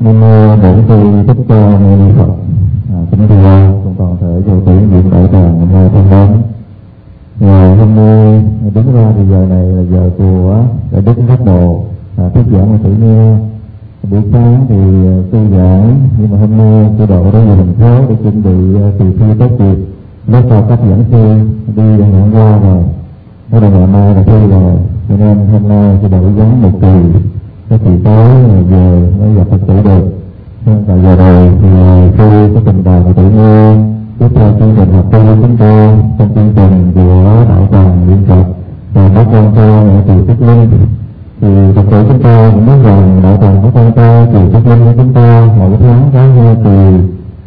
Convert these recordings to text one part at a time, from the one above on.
Nam mô Bổn Sư Thích Ca Mâu Ni Phật. Kính thưa cùng toàn thể vô tuyển viện đại tràng hôm nay thân mến. Ngày hôm nay đúng ra thì giờ này là giờ của Đại Đức Pháp Đồ thuyết giảng tự nghe. Buổi sáng thì sư giảng, nhưng mà hôm nay sư độ đến về thành phố để chuẩn bị kỳ thi tốt nghiệp. Lớp sau các giảng sư đi hẹn qua rồi, nói là ngày mai là thi rồi, cho nên hôm nay sư độ giảng một kỳ. Cái kỳ tới về mới gặp Phật tử được. Và giờ rồi thì sư có trình bày tự nhiên tiếp theo chương trình học của chúng tôi trong chương trình của đạo tràng Niệm Phật và các con trai ở chùa Phước Linh. Thì thực sự chúng ta cũng biết rằng đạo tràng của con trai chùa Phước Linh của chúng ta mỗi tháng có 2 kỳ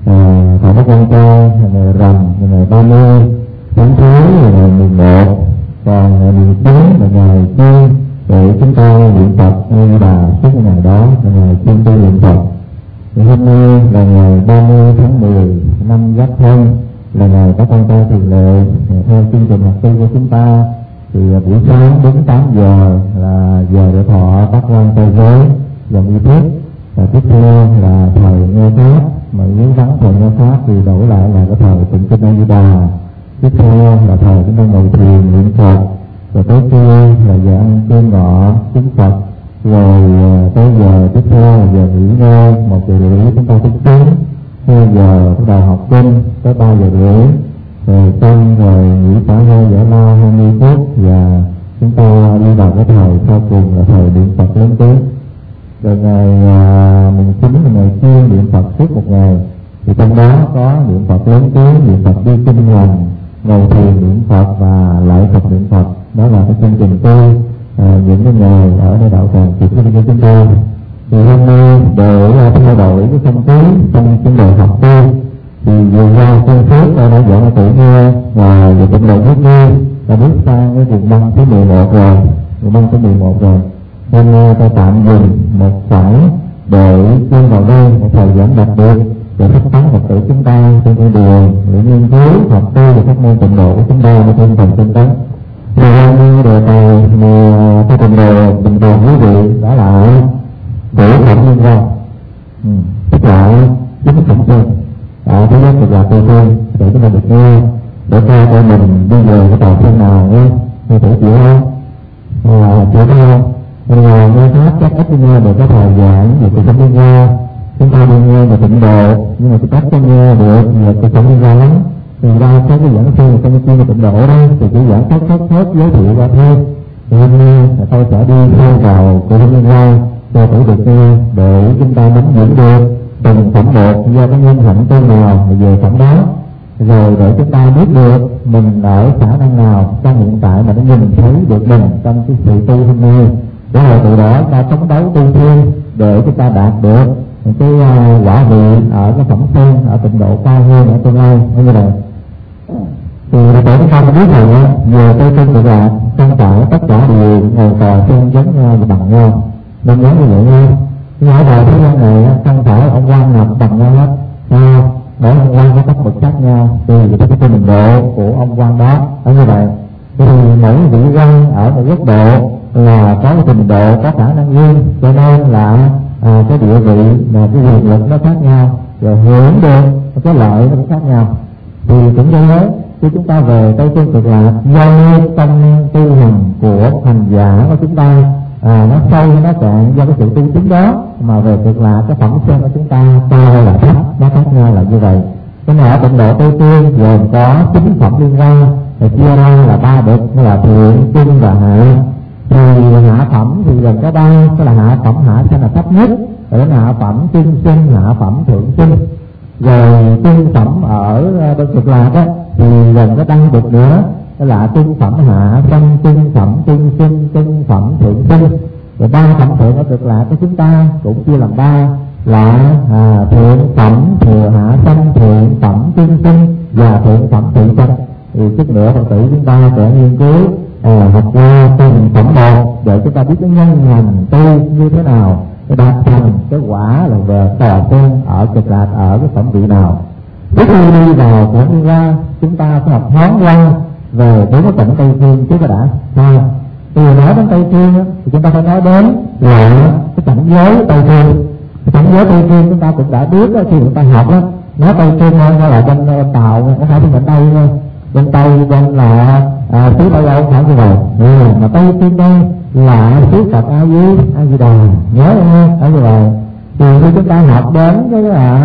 thọ các con trai, ngày rằm ngày 30 tháng Thứ là ngày 11, còn ngày 19 là ngày Chiên để chúng ta niệm Phật như là suốt ngày đó là ngày chuyên tu niệm Phật. Thì hôm nay là ngày 30 tháng 10 năm Giáp Thân, là ngày các con trai thường lệ theo chương trình học tu của chúng ta. Thì buổi sáng đến 8 giờ là giờ để thọ các quan trai giới dòng y thức, và tiếp theo là thời nghe pháp, mà nếu vắng thời nghe pháp thì đổi lại là cái thời tụng kinh A Di Đà. Tiếp theo là thời chúng ta ngồi thiền niệm Phật, rồi tới trưa là giờ ăn cơm ngọ cúng Phật, rồi tới giờ tiếp theo là giờ nghỉ ngơi 1 giờ rưỡi chúng ta cúng kiến, 2 giờ bắt đầu học kinh tới 3 giờ rưỡi, rồi xong rồi nghỉ cả 2 giải lao 20 phút, và chúng ta đi vào cái thời sau cùng là thời niệm Phật lớn tiếng. Rồi ngày mùng 9 là ngày Chiên niệm Phật suốt một ngày, thì trong đó có niệm Phật lớn tiếng, niệm Phật đi kinh hành, ngồi thiền niệm Phật và lại Phật niệm Phật. Đó là cái chương trình tu những cái ngày ở nơi đạo tràng của chúng tôi. Thì hôm nay để thay đổi cái không khí trong chương trình học tu, thì vừa qua con phước đã dọn tự nghe và về tịnh độ nước nghe đã bước sang cái vùng băng thứ 11 rồi, vùng băng thứ 11 rồi. Hôm nay ta tạm dừng một khoảng để chuyên vào đây một thời gian đặc biệt để phát tán Phật tử chúng ta trên con đường để nghiên cứu học tu và các môn tịnh độ của chúng ta để tinh thần tinh tấn. Ngày hôm nay đề tài mà theo tịnh độ bình thường quý vị đã là cổ phẩm liên quan, tức là chính phẩm chân. Thứ nhất là tư phương để chúng ta được nghe, để cho mình đi về cái tòa phương nào nghe, nghe thử chịu không? Chịu không? Nghe pháp chắc ít nghe được cái thời giảng về cuộc sống liên quan. Chúng ta đi nghe về tịnh độ, nhưng mà cái cách có nghe được về cuộc sống liên quan lắm. Thì ra có cái giảng sư trong chuyên về tịnh độ đó thì chỉ giảng thốt giới thiệu ra thôi. Thì hôm nay tôi sẽ đi sâu vào cuộc sống liên quan cho thử được nghe để chúng ta nắm giữ được từng phẩm một do cái nhân hạnh tu nào về phẩm đó, rồi để chúng ta biết được mình ở khả năng nào trong hiện tại mà nó nhìn thấy được mình trong cái sự tu hôm nay, để rồi từ đó ta phấn đấu tu thêm để chúng ta đạt được cái quả vị ở cái phẩm sen ở tịnh độ cao hơn ở tương lai như vậy. Thì để chúng ta biết rằng về tây phương cực lạc không phải tất cả đều ngồi tòa sen giống nhau và bằng nhau, nên nhớ như vậy nha. Nhỏ đời thế gian này không phải ông quan nào bằng nhau hết, sao? Mỗi ông quan có cấp bậc khác nhau tùy vào cái trình độ của ông quan đó ở như vậy. Thì mỗi vị quan ở một quốc độ là có cái trình độ, có khả năng riêng, cho nên là cái địa vị và cái quyền lực nó khác nhau, rồi hưởng được cái lợi nó cũng khác nhau. Thì cũng như thế, khi chúng ta về Tây Phương Cực Lạc, do trong tu hành của hành giả của chúng ta nó sâu nó cạn do cái sự tu chứng đó, mà về Cực Lạc cái phẩm sen của chúng ta cao hay là thấp nó khác nhau là như vậy. Cái này ở tịnh độ Tây Phương gồm có 9 phẩm liên quan, thì chia ra là 3 bậc là thượng, trung và hạ. Thì hạ phẩm thì gồm có 3, tức là hạ phẩm hạ sen là thấp nhất, rồi đến hạ phẩm trung sinh, hạ phẩm thượng sinh. Rồi trung phẩm ở bên Cực Lạc á thì gồm có 3 bậc nữa, đó là trung phẩm hạ sinh, trung phẩm trung sinh, trung phẩm thượng sinh. Rồi 3 phẩm thượng ở Cực Lạc của chúng ta cũng chia làm 3 là thượng phẩm thừa hạ sinh, thượng phẩm trung sinh và thượng phẩm thượng sinh. Thì chút nữa Phật tử chúng ta sẽ nghiên cứu học qua từng phẩm một để chúng ta biết cái nhân hành tu như thế nào để đạt thành cái quả là về tòa sen ở Cực Lạc ở cái phẩm vị nào. Trước khi đi vào của Liên Hoa, chúng ta sẽ học thoáng qua về cái tỉnh Tây Phương trước đã. Từ nói đến Tây Phương thì chúng ta phải nói đến là cái cảnh giới Tây Phương. Cảnh giới Tây Thiên chúng ta cũng đã biết đó, khi chúng ta học đó, nói Tây Thiên nó là bên Tàu, không phải bên Tây thôi. Bên Tây bên là xứ Tây Âu phải như vậy. Mà Tây Thiên đây là xứ Phật A Di Đà, nhớ không? Ở như vậy. Thì khi chúng ta học đến cái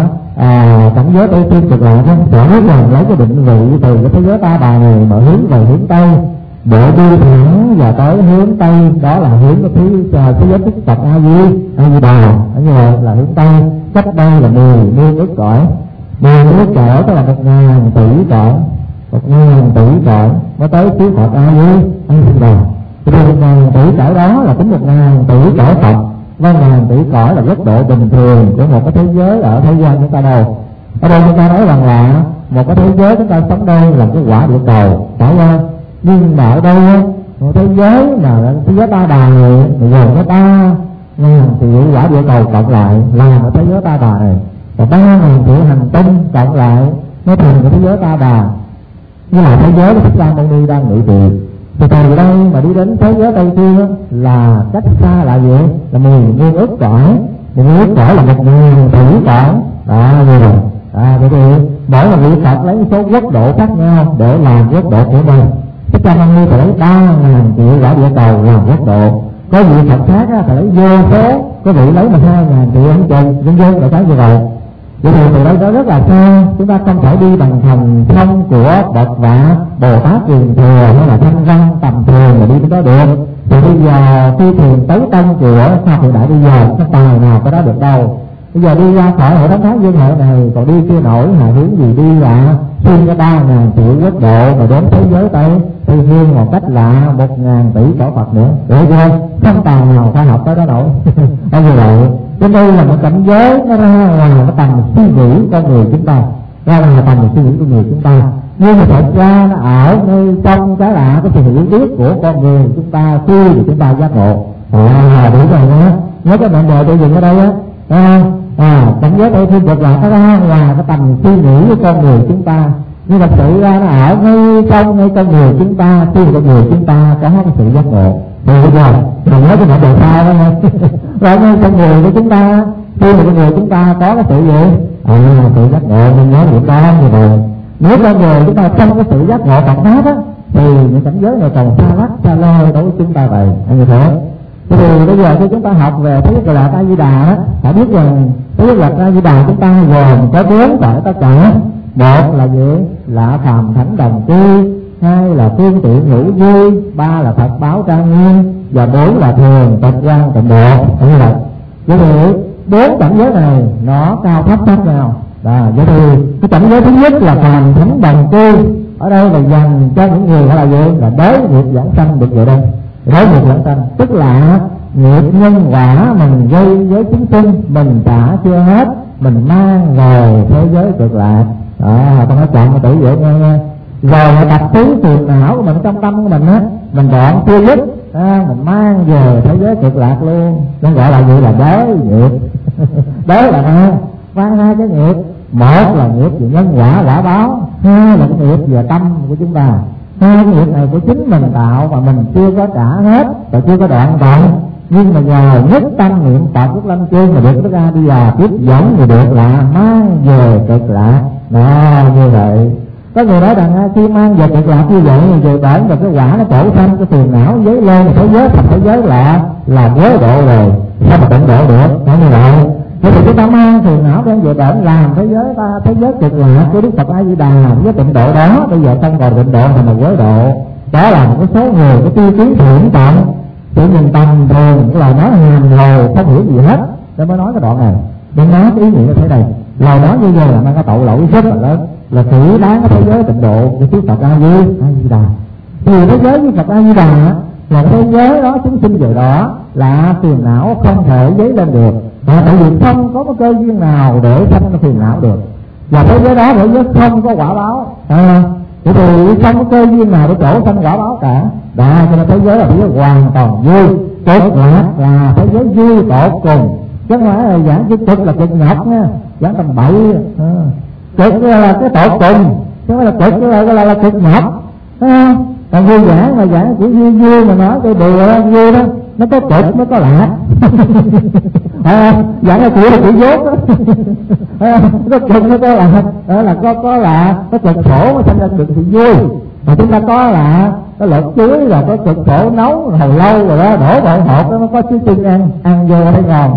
cảnh giới Tây Thiên cực lạc, sẽ biết rằng lấy cái định vị từ cái thế giới Ta Bà này mà hướng về hướng Tây, để đi thẳng và tới hướng Tây, đó là hướng cái thế giới Phật Phật A Di Đà. Ở như vậy là hướng Tây, cách đây là 10 ước cõi. 10 ước cõi tức là 1.000 tỷ cõi, 1.000 tỷ cõi mới tới xứ Phật A Di Đà. Thì 1.000 tỷ cõi đó là tính 1.000 tỷ cõi Phật, và 1.000 tỷ cõi là góc độ bình thường của một cái thế giới ở thế gian chúng ta đâu. Ở đây chúng ta nói rằng là một cái thế giới chúng ta sống đây là cái quả địa cầu, phải không? Nhưng mà ở đây một thế giới mà thế giới Ta Bà này gồm có 3.000 triệu quả địa cầu cộng lại là một thế giới Ta Bà này, và 3.000 triệu hành tinh cộng lại nó thành cái thế giới Ta Bà, như là thế giới của Thích Ca Mâu Ni đang ngự trị. Thì từ đây mà đi đến thế giới Tây Thiên là cách xa là gì? Là 10 ước cõi. 10 ước cõi là 1.000 tỷ cõi. Đó, như vậy. Vậy thì mỗi một vị Phật lấy số quốc độ khác nhau để làm quốc độ của mình. Thích Ca Mâu Ni phải lấy 3.000 triệu quả địa cầu làm quốc độ. Có vị Phật khác phải lấy vô số, có vị lấy 2.000 triệu ấn trần, vân vân là cái như vậy. Vậy thì từ đây đó rất là xa, chúng ta không thể đi bằng thần thông của Bậc Vạ, Bồ Tát Truyền Thừa hay là thanh văn tầm thường mà đi đến đó được. Thì bây giờ phi thuyền tấu tông của khoa hiện đại bây giờ cái tài nào có đó được đâu. Bây giờ đi ra khỏi hệ thống Thái Dương hệ này còn đi chưa nổi, mà hướng gì đi là xuyên cái 3.000 triệu quốc độ mà đến thế giới Tây Thiên một cách là 1.000 tỷ cõi Phật nữa, được chưa? Không tài nào khoa học tới đó nổi. Như vậy, trên đây là một cảnh giới nó ra ngoài cái tầm suy nghĩ con người chúng ta, ra ngoài tầm suy nghĩ của người chúng ta. Nhưng mà thật ra nó ở ngay trong cái là cái sự hiểu biết của con người chúng ta khi thì chúng ta giác ngộ. Đúng rồi đó, nhớ cái mệnh đề tôi dùng ở đây á. Cảnh giới Tây Thiên cực lạc nó ra ngoài cái tầm suy nghĩ của con người chúng ta, nhưng mà sự ra nó ở ngay trong con người chúng ta, khi con người chúng ta có cái sự giác ngộ. Được rồi, đừng nói cái mệnh đề sao đó nha. Rồi ngay con người của chúng ta, khi mà con người chúng ta có cái sự gì? Sự giác ngộ, nên nhớ việc đó như vậy. Nếu con người chúng ta trong cái sự giác ngộ Phật pháp á, thì những cảnh giới này còn xa lắc xa lơ đối với chúng ta vậy. Như thế. Thì bây giờ khi chúng ta học về thế giới cực lạc A Di Đà á, phải biết rằng thế giới cực lạc A Di Đà chúng ta gồm có 4 cõi tất cả. Một là gì? Là phàm thánh đồng cư, 2 là phương tiện hữu vui, 3 là Phật báo trang nghiêm, và 4 là thường tịch quan tịnh độ. Như vậy. Vậy thì 4 cảnh giới này nó cao thấp khác nhau. Vậy thì cái cảnh giới thứ nhất là phàm thánh đồng cư, ở đây là dành cho những người gọi là gì? Là đối nghiệp giảng sanh được vậy đây. Đối nghiệp giảng sanh tức là nghiệp nhân quả mình gây với chúng sinh mình trả chưa hết, mình mang về thế giới cực lạc. Con nói chọn tử dễ nghe nha. Rồi tập thứ phiền não của mình trong tâm của mình á, mình đoạn chưa dứt, mình mang về thế giới cực lạc luôn. Nó gọi là gì? Là đối nghiệp. Đối là hai cái nghiệp. Một là nghiệp về nhân quả quả báo, 2 là cái nghiệp về tâm của chúng ta. 2 cái nghiệp này của chính mình tạo mà mình chưa có trả hết và chưa có đoạn tận, nhưng mà nhờ nhất tâm niệm Phật Quốc Lâm Chương mà được Đức A Di Đà tiếp dẫn thì được là mang về cực lạc. Như vậy. Có người nói rằng khi mang về cực lạc như vậy thì bản và cái quả nó trổ sanh cái phiền não dấy lên thế giới thành thế giới là giới độ rồi, sao mà tịnh độ được? Như vậy. Vậy thì chúng ta mang phiền não đem về bản làm thế giới cực lạc của Đức Phật A Di Đà với tịnh độ đó. Bây giờ không còn tịnh độ mà giới độ. Đó là một cái số người cái tiêu chí thiện tận, tự nhìn tầm thường, cái lời nói hàm hồ không hiểu gì hết, để mới nói cái đoạn này. Nên nói cái ý nghĩa như thế này, lời nói như vậy là mang cái tội lỗi rất là lớn, là chỉ đáng cái thế giới tịnh độ của Đức Phật A Di Đà. Thì thế giới với Phật A Di Đà là cái thế giới đó chúng sinh về đó là phiền não không thể dấy lên được, tại vì không có cái cơ duyên nào để sanh cái phiền não được. Và thế giới đó thế giới không có quả báo, thì không có cơ duyên nào để trổ sanh quả báo cả. Cho nên thế giới là thế giới hoàn toàn vui. Cực lạc là thế giới vui tột cùng, chứ không phải là giảng cái cực là cực nhọc nha, giảng tầm bậy. Cực là cái tột cùng, chứ không phải là cực là cực nhọc, thấy không? Còn vui giảng mà giảng chỉ vui mà nói cái đùa vui đó, nó có cực mới có lạc. Dạng là chỉ dốt đó. Có cực mới có lạc, đó là có lạc, có cực khổ mới thành ra cực thì vui. Mà chúng ta có là có lợn chuối là có cực khổ nấu hồi lâu rồi đó, đổ vào hộp đó nó có chuối chưng ăn vô thấy ngon.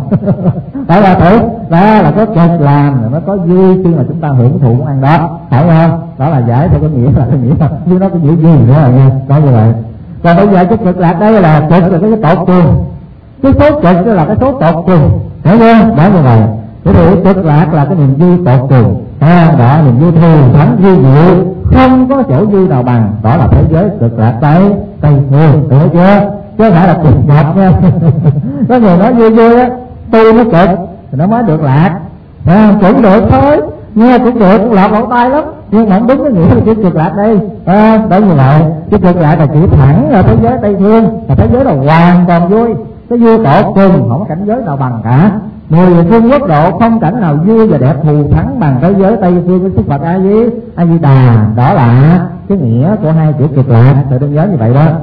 Đó là thử, đó là có cực làm nó có vui khi mà chúng ta hưởng thụ món ăn đó, phải không? Đó là giải theo cái nghĩa là nhưng nó có nghĩa gì nữa rồi nha, có như vậy. Còn bây giờ cái cực lạc đây là cực là cái tột cùng, cái số cực đó là cái số tột cùng, hiểu chưa? Đó như vậy. Thế thì cực lạc là cái niềm vui tột cùng, đó niềm vui thường thắng vui diệu, không có chỗ vui nào bằng, đó là thế giới cực lạc Tây Phương, hiểu chưa? Chứ không phải là cực ngọt nha. Có người nói vui vui á, tu nó cực thì nó mới được lạc, cũng được thôi, nghe cũng được, cũng lọt lỗ tai lắm, nhưng mà không đúng cái nghĩa là cái cực lạc đây. Đó như vậy, cái cực lạc là chỉ thẳng là thế giới Tây Phương, là thế giới là hoàn toàn vui, cái vui tột cùng, không có cảnh giới nào bằng cả. 10 phương quốc độ không cảnh nào vui và đẹp thù thắng bằng thế giới Tây Phương của Đức Phật A Di Đà. Đó là cái nghĩa của hai chữ cực lạc, tự đừng nhớ như vậy đó.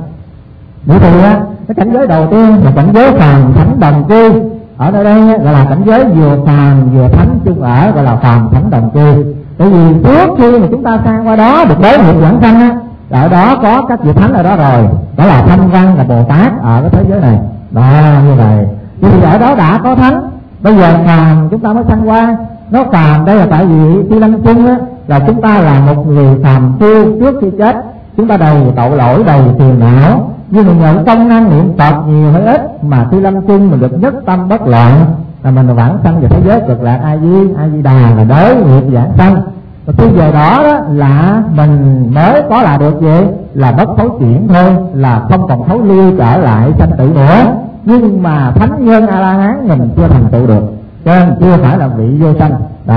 Bởi vì á, cái cảnh giới đầu tiên là cảnh giới phàm thánh đồng cư, ở nơi đây gọi là cảnh giới vừa phàm vừa thánh chung ở, gọi là phàm thánh đồng cư. Bởi vì trước khi mà chúng ta sang qua đó được đối nghiệp vãng sanh á, ở đó có các vị thánh ở đó rồi, đó là Thanh Văn là Bồ Tát ở cái thế giới này. Đó như vậy, vì ở đó đã có thánh. Bây giờ phàm chúng ta mới sanh qua. Nó phàm đây là tại vì khi lâm chung á, là chúng ta là một người phàm phu trước khi chết, chúng ta đầy tội lỗi, đầy phiền não, nhưng mình nhận công năng niệm Phật nhiều hay ít mà khi lâm chung mình được nhất tâm bất loạn là mình vãng sanh về thế giới cực lạc A Di Đà, là đối nghiệp vãng sanh. Và khi về đó đó là mình mới có là được gì, là bất thối chuyển thôi, là không còn thối lưu trở lại sanh tử nữa. Nhưng mà thánh nhân A La Hán mình chưa thành tựu được, cho nên chưa phải là vị vô sanh.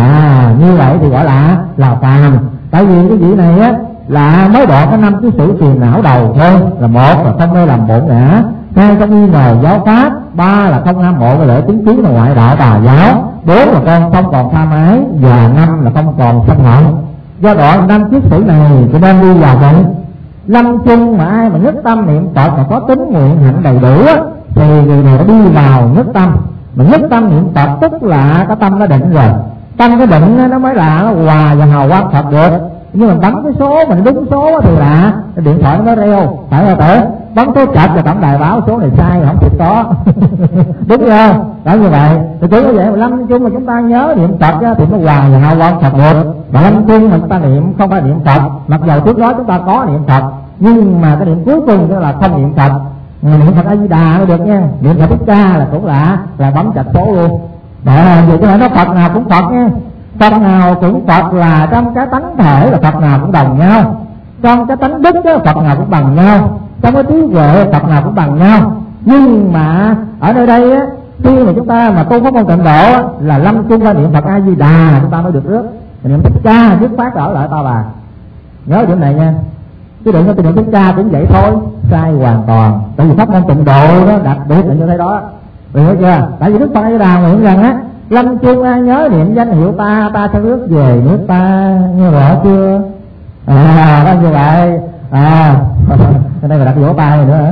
Như vậy thì gọi là phàm. Tại vì cái vị này á là mới độ có 5 cái sự phiền não đầu thôi, là một là không mê làm bổn ngã, hai không nghi ngờ giáo pháp, ba là không ham mộ cái lợi chứng kiến là ngoại đạo tà giáo, bốn là con không còn tham ái, và năm là không còn sân hận. Do đó 5 kiết sử này cho nên đi vào bệnh lâm chung mà ai mà nhất tâm niệm Phật mà có tính nguyện hạnh đầy đủ á, thì người này đã đi vào nhất tâm. Mà nhất tâm niệm Phật tức là cái tâm nó định rồi, tâm cái định nó mới là nó hòa và hào quang Phật được. Nhưng mà bấm cái số mình đúng số thì là điện thoại nó reo, phải không tử? Bấm số chạch là tổng đài báo số này sai không thể có. Đúng không? Đó như vậy thì cứ như vậy mà lâm chung mà chúng ta nhớ niệm Phật á, thì nó hòa và hào quang Phật được. Mà lâm chung mà chúng ta niệm không phải niệm Phật, mặc dù trước đó chúng ta có niệm Phật, nhưng mà cái niệm cuối cùng đó là không niệm Phật. Niệm Phật A Di Đà nó được nha, niệm Phật Thích Ca là cũng là bấm chạch số luôn. Đó vậy chứ nó Phật nào cũng Phật nha. Phật nào cũng Phật là trong cái tánh thể là Phật nào cũng đồng nhau, trong cái tánh đức đó, Phật nào cũng bằng nhau, trong cái trí huệ Phật nào cũng bằng nhau. Nhưng mà ở nơi đây á, khi mà chúng ta mà tu pháp môn tịnh độ á, là lâm chung qua niệm Phật A Di Đà chúng ta mới được rước. Niệm Thích Ca dứt phát ở lại ta bà, nhớ điểm này nha. Chứ đừng có niệm Thích Ca cũng vậy thôi, sai hoàn toàn. Tại vì pháp môn tịnh độ đó đặc biệt là như thế đó, hiểu chưa? Tại vì Đức Phật A Di Đà nguyện rằng á, lâm chung ai nhớ niệm danh hiệu ta, ta sẽ rước về nước ta, nghe rõ chưa? Đó như vậy. Ở đây là đặt vỗ tay nữa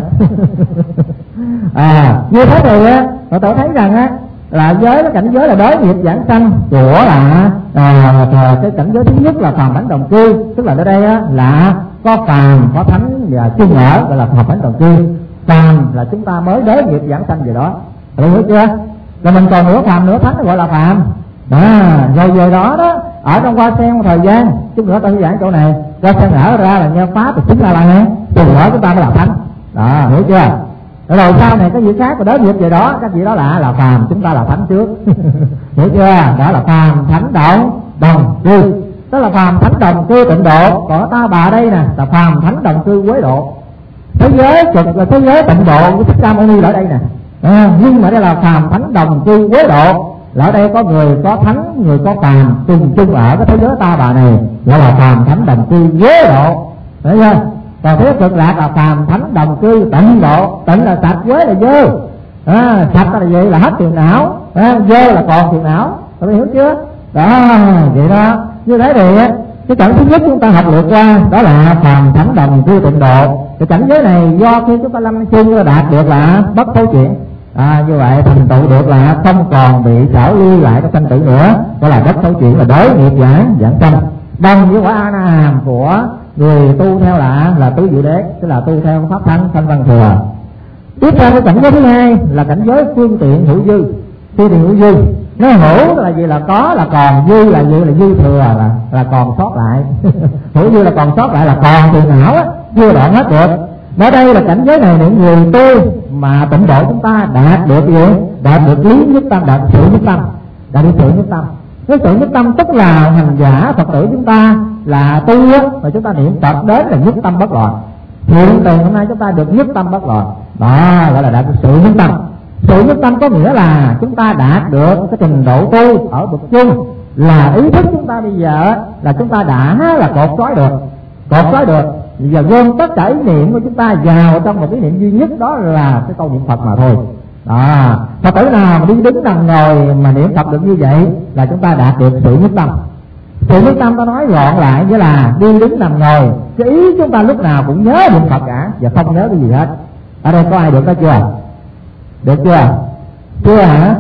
hả? Như thế thì á, tôi thấy rằng á là giới cái cảnh giới là đối nghiệp vãng sanh của là cái cảnh giới thứ nhất là phàm thánh đồng cư, tức là ở đây á là có phàm có thánh và chung ở, gọi là phàm thánh đồng cư. Phàm là chúng ta mới đối nghiệp vãng sanh về đó, hiểu chưa? Là mình còn nửa phàm nửa thánh gọi là phàm. Rồi về đó đó ở trong hoa sen một thời gian, chút nữa tôi giảng chỗ này, hoa sen nở ra là nhân pháp thì chính là hán, từ đó chúng ta mới là thánh. Đó, hiểu chưa? Rồi sau này cái vị khác mà đối nghiệp về đó, các vị đó là phàm, chúng ta là thánh trước. Hiểu chưa? Đó là phàm thánh đồng cư, tức là phàm thánh đồng cư tịnh độ. Còn ta bà đây nè là phàm thánh đồng cư quế độ. Thế giới cực là thế giới tịnh độ của Thích Ca Mâu Ni ở đây nè. Nhưng mà đây là phàm thánh đồng cư quế độ, là ở đây có người có thánh, người có phàm chung chung ở cái thế giới ta bà này, gọi là phàm thánh đồng cư quế độ, thấy chưa? Còn thế cực lạc là phàm thánh đồng cư tịnh độ. Tịnh là sạch, quế là dơ. Sạch là gì? Là hết phiền não, dơ là còn phiền não. Các hiểu chưa? Đó, vậy đó. Như thế thì cái cảnh thứ nhất chúng ta học lượt qua đó là phàm thánh đồng cư tịnh độ. Cái cảnh giới này do khi chúng ta lâm chung đạt được là bất thối chuyển, như vậy thành tựu được là không còn bị xảo ly lại cái sanh tử nữa, đó là bất thối chuyển, là đối nghiệp giảng sanh. Đồng với quả A Na Hàm của người tu theo là tứ diệu đế, tức là tu theo pháp thân sanh văn thừa. Tiếp theo cái cảnh giới thứ hai là cảnh giới phương tiện hữu dư. Phương tiện hữu dư, nó hữu là gì? Là có, là còn, dư là gì? Là dư thừa, là còn sót lại. Hữu dư là còn sót lại, là còn tiền não á, chưa đoạn hết được. Ở đây là cảnh giới này những người tu mà tịnh độ chúng ta đạt được gì? Đạt được lý nhất tâm, đạt sự nhất tâm, đạt được sự nhất tâm. Cái sự nhất tâm tức là hành giả Phật tử chúng ta là tu á, mà chúng ta niệm Phật đến là nhất tâm bất loạn. Hiện tiền hôm nay chúng ta được nhất tâm bất loạn, đó gọi là đạt được sự nhất tâm. Sự nhất tâm có nghĩa là chúng ta đạt được cái trình độ tu ở bậc chung, là ý thức chúng ta bây giờ là chúng ta đã là cột trói được. Bây giờ gom tất cả ý niệm của chúng ta vào trong một ý niệm duy nhất, đó là cái câu niệm Phật mà thôi. Phật tử nào mà đi đứng nằm ngồi mà niệm Phật được như vậy là chúng ta đạt được sự nhất tâm. Sự nhất tâm ta nói gọn lại với là đi đứng nằm ngồi, cái ý chúng ta lúc nào cũng nhớ niệm Phật cả và không nhớ cái gì hết. Ở đây có ai được đó chưa? Được chưa? Chưa hả?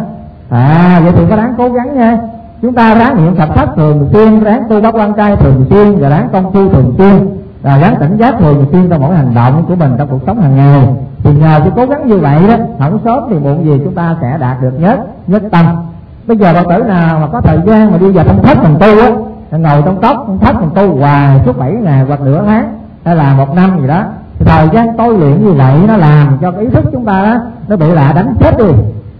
Vậy thì có ráng cố gắng nha. Chúng ta ráng niệm Phật pháp thường xuyên, ráng tu Bát Quan Trai thường xuyên, và ráng công phu thường xuyên, ráng tỉnh giác thường xuyên trong mỗi hành động của mình trong cuộc sống hàng ngày. Thì nhờ cái cố gắng như vậy đó, không sớm thì muộn gì chúng ta sẽ đạt được nhất tâm. Bây giờ Phật tử nào mà có thời gian mà đi vào trong thất mình tu á, ngồi trong thất mình tu hoài suốt 7 ngày hoặc nửa tháng hay là 1 năm gì đó, thì thời gian tôi luyện như vậy nó làm cho cái ý thức chúng ta đó nó bị là đánh chết đi.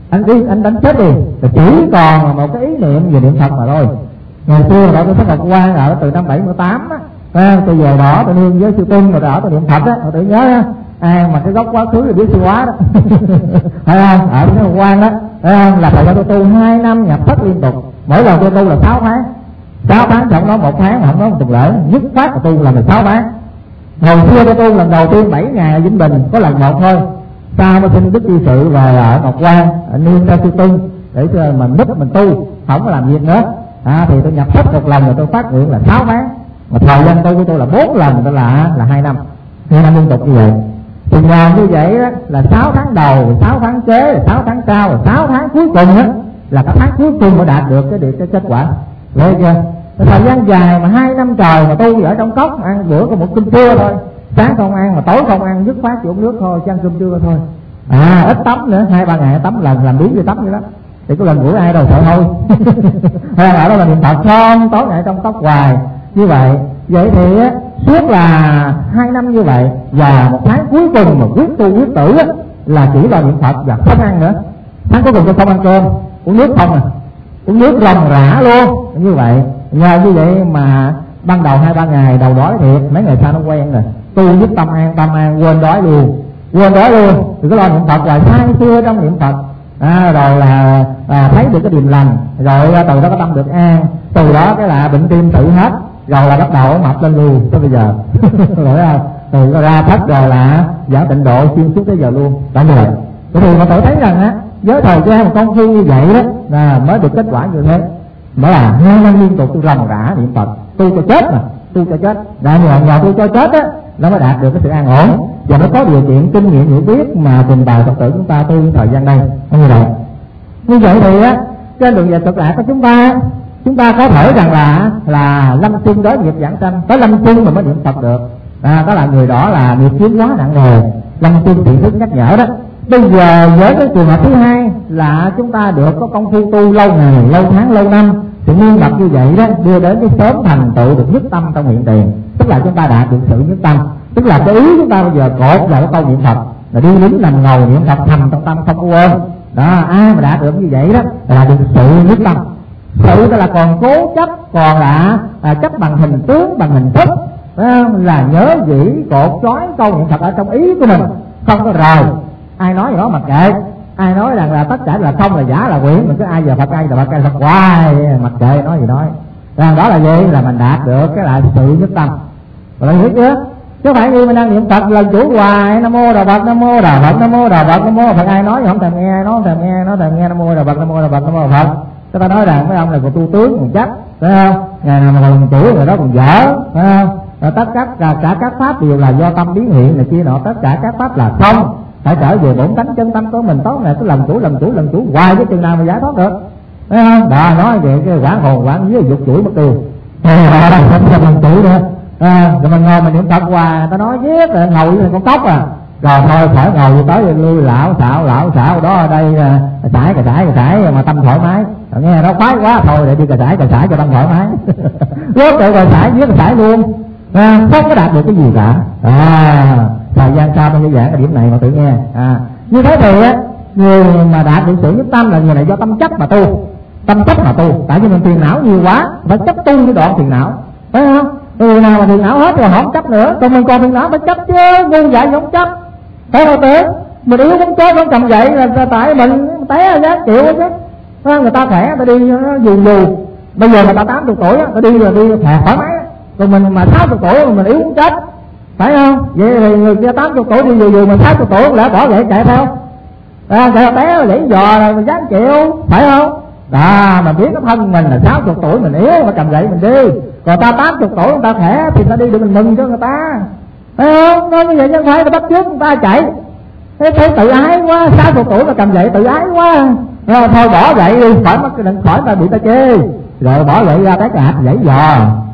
Anh đánh chết đi, rồi chỉ còn một cái ý niệm về niệm Phật mà thôi. Ngày xưa tôi thích Phật Quang ở từ năm 78 á, tôi về đó tôi nương với sư Tuân rồi ở tôi niệm Phật á, tôi nhớ á, mà cái gốc quá khứ là biết sư hóa đó. Thấy không? Ở cái Phật Quang đó, là thời gian tôi tu 2 năm nhập thất liên tục, mỗi lần tôi tu là 6 tháng. 6 tháng không nói 1 tháng, không nói 1 tuần lễ, nhất phát của tu là 16 tháng. Hồi xưa tôi tu lần đầu tiên 7 ngày ở Vĩnh Bình, có lần 1 thôi. Sau mới xin Đức Chi Sự về ở Ngọc Quang, nương theo sư Tuân để cho mình núp mình tu, không có làm việc nữa. Thì tôi nhập thất 1 lần rồi tôi phát nguyện là 6 tháng. Mà thời gian tu của tôi là 4 lần, đó là 2 năm. 2 năm liên tục như vậy. Thì nhờ như vậy đó, là 6 tháng đầu, 6 tháng kế, 6 tháng sau, 6 tháng cuối cùng đó, là các tháng cuối cùng mới đạt được cái kết quả. Thấy chưa? Thời gian dài mà 2 năm trời mà tu ở trong cốc, ăn bữa có 1 cơm trưa thôi, sáng không ăn mà tối không ăn, dứt khoát chỉ uống nước thôi, chứ ăn cơm trưa thôi. Ít tắm nữa, 2-3 ngày tắm lần, làm biến đi tắm vậy đó. Thì có lần bữa ai đâu sợ thôi. Ở đó là niệm Phật không, tối ngày trong cốc hoài như vậy. Vậy thì suốt là 2 năm như vậy, và 1 tháng cuối cùng mà quyết tu quyết tử là chỉ vào niệm Phật và không ăn nữa. Tháng cuối cùng tôi không ăn cơm, uống nước không uống nước ròng rã luôn. Như vậy, nhờ như vậy mà ban đầu 2-3 ngày đầu đói thiệt, mấy ngày sau nó quen rồi, tu giúp tâm an quên đói luôn. Thì có lo niệm Phật là say xưa trong niệm Phật, rồi là thấy được cái điềm lành, rồi từ đó có tâm được an, từ đó cái là bệnh tim tự hết, rồi là bắt đầu mập lên luôn tới bây giờ. Rồi từ ra thất rồi là giảng tịnh độ xuyên suốt tới giờ luôn. Tại như vậy, thì mà tôi thấy rằng với thời gian một công phu như vậy đó là mới được kết quả như thế. Mới là 2 năm liên tục tôi ròng rã niệm Phật, tu cho chết mà, tu cho chết. Nhờ tu cho chết á, nó mới đạt được cái sự an ổn và nó có điều kiện kinh nghiệm hiểu biết mà trình bày Phật tử chúng ta tu thời gian đây. Như vậy thì trên đường về cực lạc của chúng ta có thể rằng là lâm chung đối nghiệp giảng sanh, có lâm chung mà mới niệm Phật được. Đó là người đó là nghiệp chướng quá nặng nề, lâm chung thiện thức nhắc nhở đó. Bây giờ với cái trường hợp thứ hai là chúng ta được có công phu tu lâu ngày, lâu tháng, lâu năm, thì nguyên bậc như vậy đó đưa đến cái sớm thành tựu được nhất tâm trong hiện tiền, tức là chúng ta đạt được sự nhất tâm, tức là cái ý chúng ta bây giờ cột lại cái câu niệm Phật, là đi đứng nằm ngồi niệm Phật thầm trong tâm không có quên. Đó, ai mà đạt được như vậy đó là được sự nhất tâm. Sự đó là còn cố chấp, còn là chấp bằng hình tướng, bằng hình thức, là nhớ dĩ cột trói câu niệm Phật ở trong ý của mình, không có rời. Ai nói gì đó mặc kệ, ai nói rằng là tất cả là không, là giả, là quyển, mình cứ ai giờ Phật ai là Phật hoài, mặc kệ nói gì nói. Đó là gì? Là mình đạt được cái lại sự nhất tâm. Rồi hiểu chưa? Chứ phải như mình đang niệm Phật lần chủ hoài, Nam mô Đà Phật, Nam mô Đà Phật, Nam mô Đà Phật, Nam mô Phật, ai nói gì không thèm nghe, nói thèm nghe Nam mô Đà Phật, Nam mô Đà Phật, Nam mô Đà Phật. Người ta nói rằng mấy ông này còn tu tướng còn chắc, phải không? Ngày nào mà còn chủ người đó còn dở, phải không? tất cả các pháp đều là do tâm biến hiện này kia nọ, tất cả các pháp là không, phải trở về bổn tánh chân tâm của mình. Tối này cứ làm chủ hoài cái chừng nào mà giải thoát được, thấy không? Đó, nói về cái quán hồn quán vía dục chuỗi mất tiêu, không làm chủ nữa. Rồi mình ngồi mình niệm Phật hoài, ta nói viết rồi ngồi như con cóc à, rồi thôi khỏi ngồi tới lui lão xạo đó ở đây cà sải mà tâm thoải mái, nghe nó khoái quá thôi để đi cà sải cho tâm thoải mái. Rốt tự cà sải viết cà sải luôn, không có đạt được cái gì cả. Thời gian sau tôi giảng cái điểm này mà tự nghe. Như thế thì á, người mà đạt được sự nhất tâm là người này do tâm chấp mà tu, tại vì mình phiền não nhiều quá, phải chấp tu cái đoạn phiền não, phải không? Người nào mà phiền não hết rồi không chấp nữa, còn mình còn phiền não phải chấp chứ, ngu dại không chấp, phải không tưởng? Mình yếu cũng chết, không cầm dậy là tại mình té ra chịu chứ. Người ta khỏe, ta đi dù, bây giờ người ta 80 tuổi á, ta đi là đi thoải mái, còn mình mà 60 tuổi mà mình yếu cũng chết, phải không? Vậy thì người kia 80 tuổi đi dù mình 60 tuổi cũng lẽ bỏ vậy chạy theo, chạy té gãy giò rồi mình dám chịu, phải không? Đó, mà biết cái thân mình là 60 tuổi mình yếu, mà cầm gậy mình đi, còn ta 80 tuổi người ta khỏe thì ta đi để mình mừng cho người ta, phải không? Nói như vậy chứ phải ta bắt trước người ta chạy, thế thấy tự ái quá, 60 tuổi mà cầm gậy tự ái quá, rồi thôi bỏ gậy đi, khỏi ta bị ta chê, rồi bỏ gậy ra cái hạt gãy giò.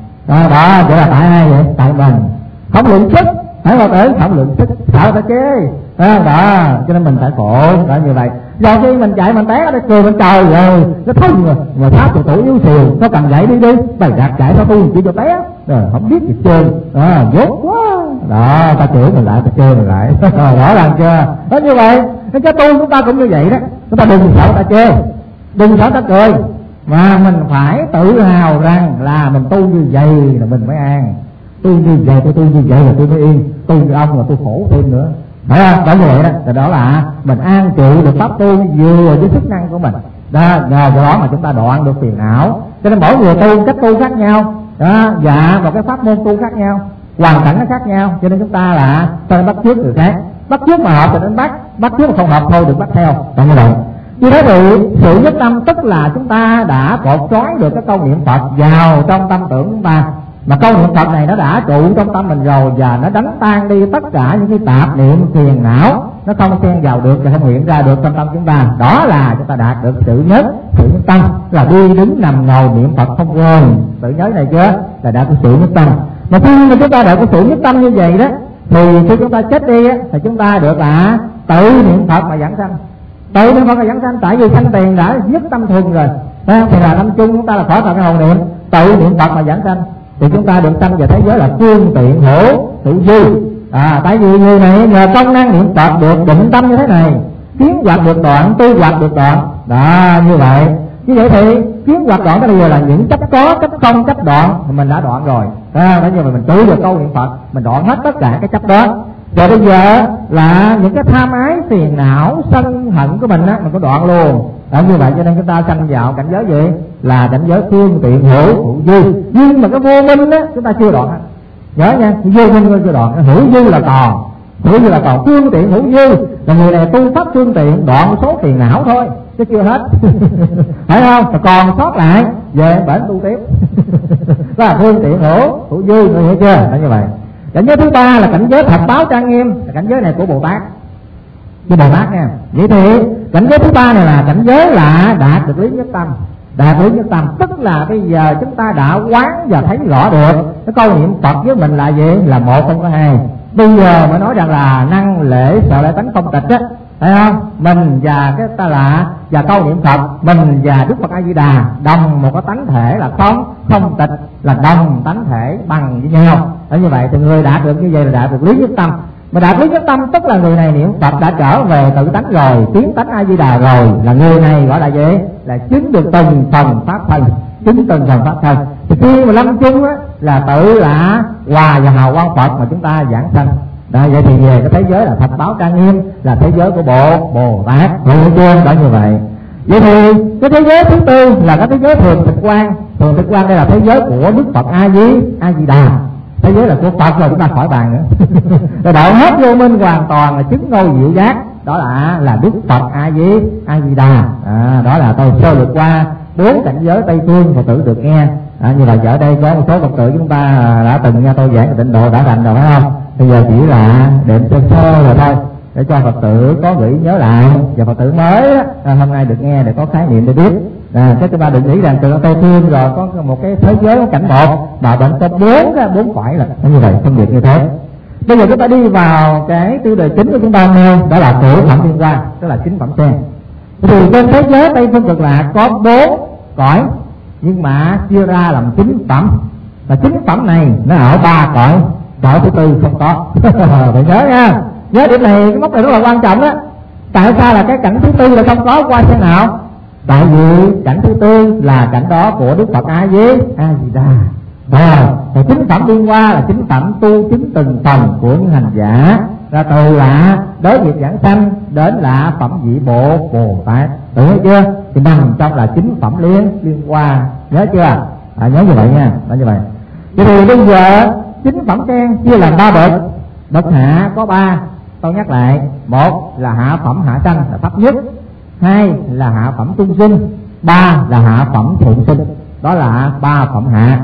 Đó, vậy là tại ai vậy? Tại mình không lượng sức, phải không? Tới không lượng sức, sợ ta chê. Đó, cho nên mình phải khổ, đó như vậy. Rồi khi mình chạy mình té nó cười mình trời rồi, nó thông rồi 60 tuổi yếu xìu, nó cầm gậy đi, bày đặt chạy nó tu chỉ cho té, rồi không biết gì trơn, dốt quá. Đó, ta chửi mình lại, ta chê mình lại, rõ ràng chưa? Đó như vậy, cái tu chúng ta cũng như vậy đó, chúng ta đừng sợ ta chê, đừng sợ ta cười, mà mình phải tự hào rằng là mình tu như vậy là mình mới an. Tu như vậy, tôi tu như vậy là tôi mới yên, tu như ông là tôi khổ thêm nữa, phải không? Đó như vậy đó, đó là mình an trụ được pháp tu vừa với sức năng của mình. Đó, nhờ đó mà chúng ta đoạn được phiền não. Cho nên mỗi người tu cách tu khác nhau, đó, và một cái pháp môn tu khác nhau, hoàn cảnh nó khác nhau, cho nên chúng ta là phải bắt chước người khác, bắt chước mà hợp thì đến bắt chước mà không hợp thôi đừng bắt theo, đúng không? Như thế thì sự nhất tâm tức là chúng ta đã cột trói được cái câu niệm Phật vào trong tâm tưởng chúng ta, mà câu niệm Phật này nó đã trụ trong tâm mình rồi, và nó đánh tan đi tất cả những cái tạp niệm phiền não, nó không xen vào được và không hiện ra được trong tâm chúng ta. Đó là chúng ta đạt được sự nhất tâm, là đi đứng nằm ngồi niệm Phật không quên. Sự nhớ này chưa là đã có sự nhất tâm. Mà khi mà chúng ta đã có sự nhất tâm như vậy đó, thì khi chúng ta chết đi á, thì chúng ta được là tự niệm Phật mà giảng sanh. Tự niệm Phật mà giảng sanh, tại vì sanh tiền đã nhất tâm thuần rồi, thì là năm chung chúng ta là khỏi cần hồn niệm, tự niệm Phật mà giảng sanh, thì chúng ta được sanh vào thế giới là phương tiện hữu tự dư. Tại vì người này nhờ công năng niệm Phật được định tâm như thế này, kiến hoạt được đoạn, tư hoạt được đoạn. Đó, như vậy. Như vậy thì kiến hoạt đoạn cái bây giờ là những chấp có, chấp không, chấp đoạn thì mình đã đoạn rồi. Đó như vậy mình trụ được câu niệm Phật, mình đoạn hết tất cả cái chấp đó. Rồi bây giờ là những cái tham ái, phiền não, sân hận của mình á, mình có đoạn luôn. Đó, như vậy cho nên chúng ta sanh vào cảnh giới gì? Là cảnh giới phương tiện hữu dư. Nhưng mà cái vô minh á, chúng ta chưa đoạn hết. Nhớ nha, vô minh chưa đoạn, hữu dư là còn. Hữu dư là còn, phương tiện hữu dư là người này tu pháp phương tiện đoạn số phiền não thôi, chứ chưa hết. Phải không? Còn sót lại về bển tu tiếp. Đó là phương tiện hữu dư, người hiểu chưa? Đó như vậy. Cảnh giới thứ ba là cảnh giới thật báo trang nghiêm, là cảnh giới này của Bồ Tát, với Bồ Tát nha. Vậy thì cảnh giới thứ ba này là cảnh giới là đạt được lý nhất tâm. Đạt lý nhất tâm tức là bây giờ chúng ta đã quán và thấy rõ được cái câu niệm Phật với mình là gì? Là một không có hai. Bây giờ mới nói rằng là năng lễ sợ lễ tánh không tịch á, thấy không? Mình và cái ta lạ và câu niệm Phật, mình và Đức Phật A Di Đà đồng một cái tánh thể là không tịch, là đồng tánh thể bằng với nhau. Ở như vậy thì người đạt được như vậy là đạt được lý nhất tâm. Mà đạt lý nhất tâm tức là người này niệm Phật đã trở về tự tánh rồi, tiến tánh A Di Đà rồi, là người này gọi là gì? Là chứng được từng phần pháp thân, chứng từng phần pháp thân. Thì khi mà lâm chung á là tự là hòa và hào quang Phật mà chúng ta giảng sanh. Đó, vậy thì về cái thế giới là thật báo trang nghiêm, là thế giới của Bồ Tát, hiểu chưa? Đó như vậy. Vậy thì cái thế giới thứ tư là cái thế giới thường tịch quan. Thường tịch quan đây là thế giới của Đức Phật A Di Đà. Thế giới là của Phật rồi, chúng ta khỏi bàn nữa. Rồi đoạn hết vô minh hoàn toàn là chứng ngôi diệu giác, đó là Đức Phật A Di Đà. Đó là tôi sơ lược qua 4 cảnh giới Tây phương Phật tử được nghe. Như vậy ở đây có một số Phật tử chúng ta đã từng nghe tôi giảng về tịnh độ đã thành rồi phải không? Bây giờ chỉ là đệm sơ sơ rồi thôi, để cho Phật tử có nghĩ nhớ lại, và Phật tử mới hôm nay được nghe để có khái niệm để biết. Chứ chúng ta đừng nghĩ rằng từ Tây Phương rồi có một cái thế giới có cảnh một mà bệnh có bốn phải là như vậy, phân biệt như thế. Bây giờ chúng ta đi vào cái tiêu đề chính của chúng ta nêu, đó là cửu phẩm liên quan, tức là chính phẩm sen. Thì trên thế giới Tây Phương Cực Lạc có 4 cõi, nhưng mà chia ra làm 9 phẩm. Và 9 phẩm này nó ở 3 cõi, cõi thứ tư không có. Phải nhớ nha, nhớ điểm này, cái mốc này rất là quan trọng đó. Tại sao là cái cảnh thứ tư là không có qua xem nào? Tại vì cảnh thứ tư là cảnh đó của Đức Phật A Di Đà. Và chính phẩm liên qua là chính phẩm tu chứng từng phần của những hành giả, ra từ là đối nghiệp giảng sanh đến là phẩm vị bộ Bồ Tát, hiểu chưa? Thì nằm trong là chính phẩm liên qua, nhớ chưa? Nhớ như vậy nha, nhớ như vậy. Vậy thì bây giờ chính phẩm sen chia làm 3 bậc. Bậc hạ có 3, tôi nhắc lại. Một là hạ phẩm hạ sanh là thấp nhất, 2 là hạ phẩm trung sinh, 3 là hạ phẩm thượng sinh. Đó là 3 phẩm hạ.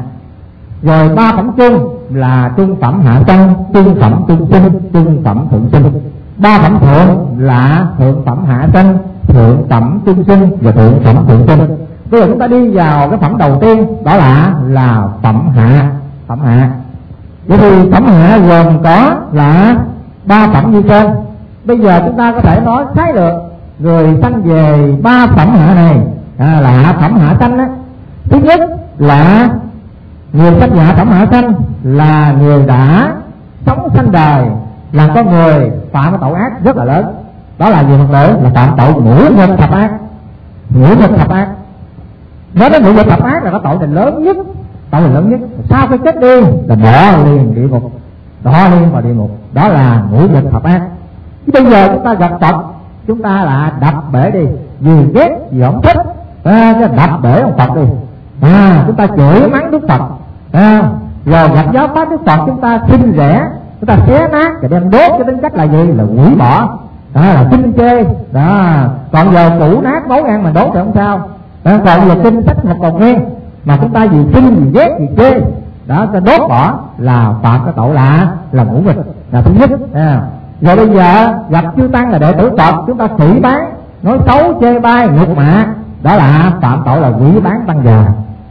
Rồi 3 phẩm trung là trung phẩm hạ sanh, trung phẩm trung sinh, trung phẩm thượng sinh. 3 phẩm thượng là thượng phẩm hạ sanh, thượng phẩm trung sinh và thượng phẩm thượng sinh. Bây giờ chúng ta đi vào cái phẩm đầu tiên, đó là phẩm hạ. Phẩm hạ. Vậy thì phẩm hạ gồm có là 3 phẩm như trên. Bây giờ chúng ta có thể nói khái lược rồi sanh về 3 phẩm hạ này, là hạ phẩm hạ sanh đó. Thứ nhất là người sanh hạ phẩm hạ sanh là người đã sống sanh đời là con người phạm cái tội ác rất là lớn. Đó là gì Phật tử? Là phạm tội ngũ nghịch thập ác. Ngũ nghịch thập ác. Nói đến ngũ nghịch thập ác là cái tội tình lớn nhất. Tội tình lớn nhất. Sau khi chết đi là bỏ liền địa ngục, bỏ liền vào địa ngục. Đó là ngũ nghịch thập ác. Chứ bây giờ chúng ta gặp Phật, chúng ta là đập bể đi, vì ghét vì không thích, đập bể ông Phật đi. Chúng ta chửi mắng Đức Phật, rồi gặp giáo pháp Đức Phật chúng ta khinh rẻ, chúng ta xé nát và đem đốt cho đến cách là gì? Là hủy bỏ, là khinh chê. Còn giờ cũ nát máu ngang mà đốt thì không sao. Còn giờ kinh sách một còn nghe mà chúng ta vì khinh vì ghét vì chê, đó ta đốt bỏ là phạm cái tội là ngũ nghịch, là thứ nhất. Rồi bây giờ gặp chư tăng là đệ tử Phật, chúng ta phỉ báng, nói xấu chê bai nhục mạ, đó là phạm tội là quỷ bán tăng già.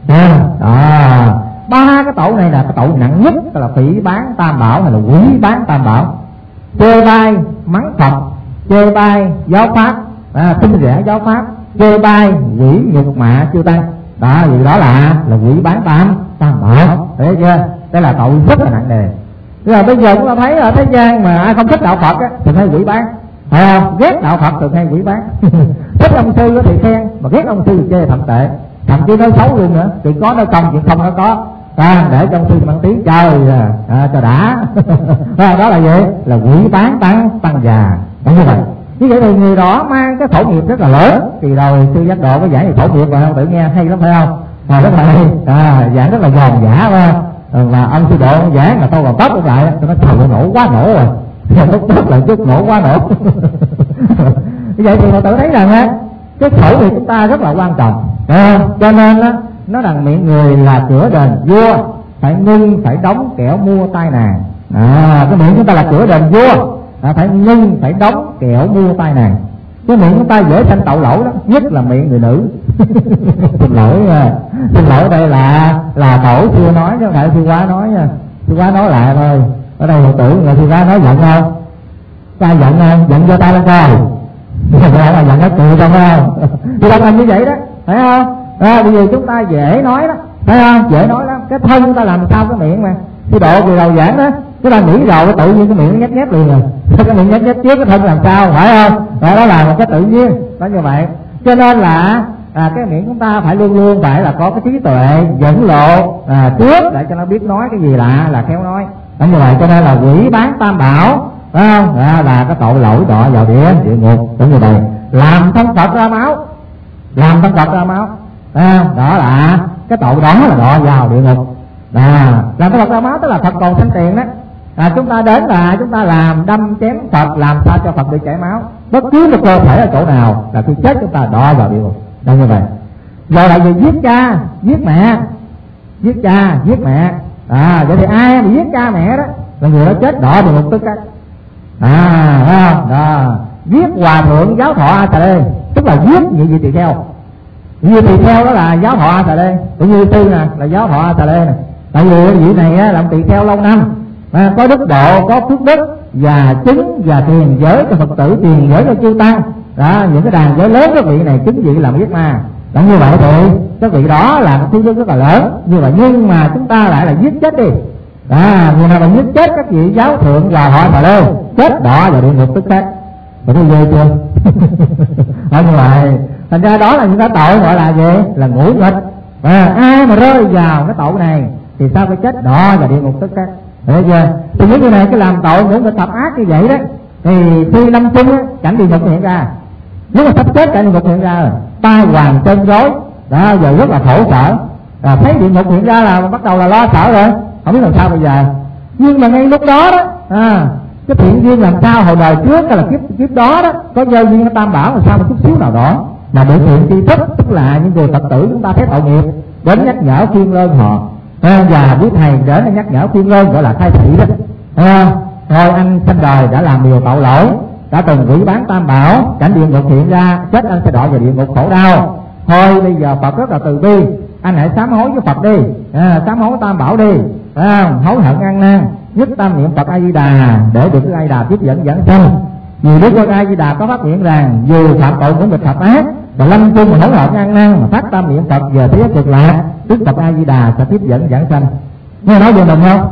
3 cái tội này là cái tội nặng nhất, tức là phỉ báng tam bảo hay là quỷ bán tam bảo. Chê bai mắng Phật, chê bai giáo pháp, khinh rẻ giáo pháp, chê bai quỷ nhục mạ chư tăng, vì đó là quỷ bán tam bảo. Thấy chưa? Đây là tội rất là nặng nề. Bây giờ chúng ta thấy ở thế gian mà ai không thích đạo Phật thì hay quỷ bán, phải không? Ghét đạo Phật thì hay quỷ bán. Thích ông sư thì khen, mà ghét ông sư thì chê thậm tệ, thậm chí nói xấu luôn nữa. Chuyện có nói công, chuyện không nói có, để cho ông sư mang tiếng trời cho đã. Đó là gì? Là quỷ bán tăng già. Đúng như vậy. Như vậy thì người đó mang cái khẩu nghiệp rất là lớn. Thì rồi sư giác độ có giảng về khẩu nghiệp mà không tự nghe hay lắm phải không? Rất là hay, giảng rất là giòn giả phải không? Mà ông sư độ giảng mà tôi còn tóc cũng lại, tôi nói trời nổ quá nổ rồi. Tốt là chút nổ quá nổ. Như vậy thì họ tự thấy rằng cái khẩu nghiệp chúng ta rất là quan trọng. Cho nên nó rằng miệng người là cửa đền vua, phải ngưng phải đóng kẻo mua tai nạn. Cái miệng chúng ta là cửa đền vua, phải ngưng phải đóng kẻo mua tai nạn. Cái miệng chúng ta dễ sanh tội lỗi lắm, nhất là miệng người nữ. Xin lỗi đây là tổ chưa nói chứ không phải sư quá nói nha. Sư quá nói lại thôi. Ở đây Phật tử người sư quá nói giận không? Ta giận không? Giận cho ta lên coi. Không là giận hết cười không phải không? Thì đang làm như vậy đó, phải không? Bây giờ chúng ta dễ nói đó, phải không? Dễ nói lắm. Cái thân chúng ta làm sao cái miệng mà. Cái độ vừa đầu giảng đó, chúng ta nghĩ rồi tự nhiên cái miệng nó nhét liền rồi. Cái miệng nhét trước cái thân làm sao, phải không? Đó là một cái tự nhiên, đó như vậy. Cho nên là cái miệng chúng ta phải luôn luôn phải là có cái trí tuệ dẫn lộ trước để cho nó biết nói cái gì là khéo nói. Đó như vậy, cho nên là quỷ bán tam bảo, phải không? Là cái tội lỗi đọa vào địa ngục. Đúng như vậy. Làm thân Phật ra máu, làm thân Phật ra máu, đó là cái tội đó là đọa vào địa ngục. Làm thân Phật ra máu tức là Phật còn sanh tiền đó. Chúng ta đến là chúng ta làm đâm chém Phật, làm sao cho Phật bị chảy máu. Bất cứ một cơ thể ở chỗ nào là khi chết chúng ta đọa vào địa ngục. Đâu như vậy. Rồi là gì? Giết cha, giết mẹ, giết cha giết mẹ. Vậy thì ai bị giết cha mẹ đó là người đó chết đọa địa ngục tức khắc. Thấy không? Đó, giết hòa thượng giáo thọ A Xà Lê, tức là giết những vị tỳ kheo. Như tỳ kheo đó là giáo thọ A Xà Lê, cũng như sư nè là giáo thọ A Xà Lê nè. Tại vì vị này á, làm tỳ kheo lâu năm, có đức độ, có phước đức và chứng và truyền giới cho Phật tử, truyền giới cho chư tăng. Đó, những cái đàn giới lớn các vị này chứng vị làm giết ma. Đó, như vậy thì các vị đó là một phước đức rất là lớn. Như vậy nhưng mà chúng ta lại là giết chết đi. Người nào mà giết chết các vị giáo thượng và họ Xà Lê, chết đọa vào địa ngục tức khắc. Rồi nó ghê chưa? Như vậy thành ra đó là những cái tội gọi là gì? Là ngũ nghịch. Ai mà rơi vào cái tội này thì sao phải chết đọa vào địa ngục tức khắc. Thấy chưa? Thì những người này cái làm tội ngũ nghịch thập ác như vậy đó, thì khi lâm chung cảnh địa ngục hiện ra. Nếu mà sắp chết cảnh địa ngục hiện ra rồi, tai hoàng chân rối, đó giờ rất là khổ sở. Thấy địa ngục hiện ra là bắt đầu là lo sợ rồi, không biết làm sao bây giờ. Nhưng mà ngay lúc đó đó, cái thiện duyên làm sao hồi đời trước hay là kiếp đó đó có gieo duyên tam bảo làm sao một chút xíu nào đó mà để thiện tri thức, tức là những người Phật tử chúng ta thấy tội nghiệp đến nhắc nhở khuyên lơn họ, và quý thầy đến nhắc nhở khuyên lơn gọi là khai thị đó. Thôi anh sinh đời đã làm điều tội lỗi, đã từng quỷ bán tam bảo, cảnh địa ngục hiện ra, chết anh sẽ đọa vào địa ngục khổ đau. Thôi bây giờ Phật rất là từ bi, anh hãy sám hối với Phật đi, sám hối tam bảo đi, hối hận ăn năn, nhất tâm niệm Phật A Di Đà để được cái A Di Đà tiếp dẫn dẫn sanh. Vì Đức Phật A Di Đà có phát hiện rằng dù phạm tội cũng nghịch thập ác và lâm chung mà hối hận ăn năn mà phát tâm niệm Phật về thế cực lạc, Đức Phật A Di Đà sẽ tiếp dẫn dẫn sanh. Nghe nói về mừng không?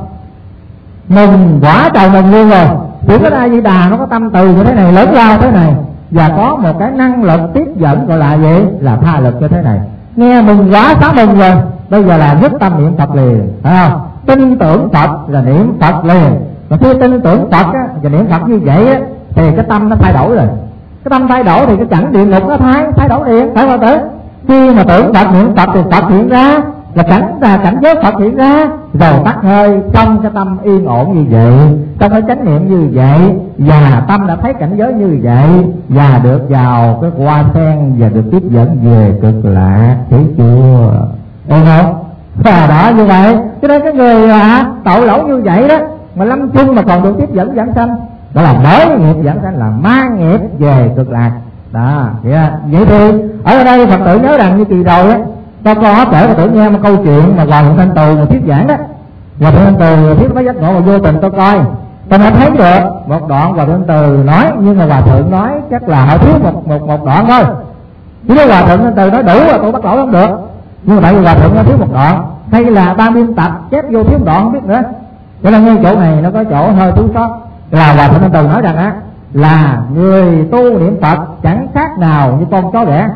Mừng quả trời mừng luôn rồi. Chỉ có A Di Đà nó có tâm từ như thế này, lớn lao thế này, và có một cái năng lực tiếp dẫn gọi là gì? Là tha lực như thế này. Nghe mừng quá sáng mừng rồi. Bây giờ là nhất tâm niệm Phật liền, phải không? Tin tưởng Phật là niệm Phật liền. Mà khi tin tưởng Phật á, và niệm Phật như vậy á, thì cái tâm nó thay đổi rồi. Cái tâm thay đổi thì cái cảnh địa ngục nó thay đổi liền, phải không tử? Khi mà tưởng Phật niệm Phật thì Phật hiện ra, là cảnh giới Phật hiện ra, rồi tắt hơi trong cái tâm yên ổn như vậy, trong cái chánh niệm như vậy, và tâm đã thấy cảnh giới như vậy, và được vào cái hoa sen và được tiếp dẫn về cực lạc, thấy chưa? Đúng không? Và đó như vậy, cho nên cái người tội lỗi như vậy đó mà lâm chung mà còn được tiếp dẫn giảng sanh, đó là mới nghiệp giảng sanh, là mang nghiệp về cực lạc. Đó, vậy thì ở đây Phật tử nhớ rằng như kỳ rồi á, tôi có kể Phật tử nghe một câu chuyện mà Hòa Thượng Thanh Từ mà thuyết giảng đó. Hòa Thượng Thanh Từ thuyết mấy giác ngộ mà vô tình tôi coi, tôi đã thấy được một đoạn Hòa Thượng Thanh Từ nói, nhưng mà Hòa Thượng nói chắc là họ thiếu một đoạn thôi. Chứ nếu Hòa Thượng Thanh Từ nói đủ là tôi bắt lỗi không được. Nhưng mà tại vì Hòa Thượng nó thiếu một đoạn, hay là ban biên tập chép vô thiếu một đoạn không biết nữa. Cho nên ngay chỗ này nó có chỗ hơi thiếu sót. Là Hòa Thượng Thanh Từ nói rằng á, là người tu niệm Phật chẳng khác nào như con chó ghẻ.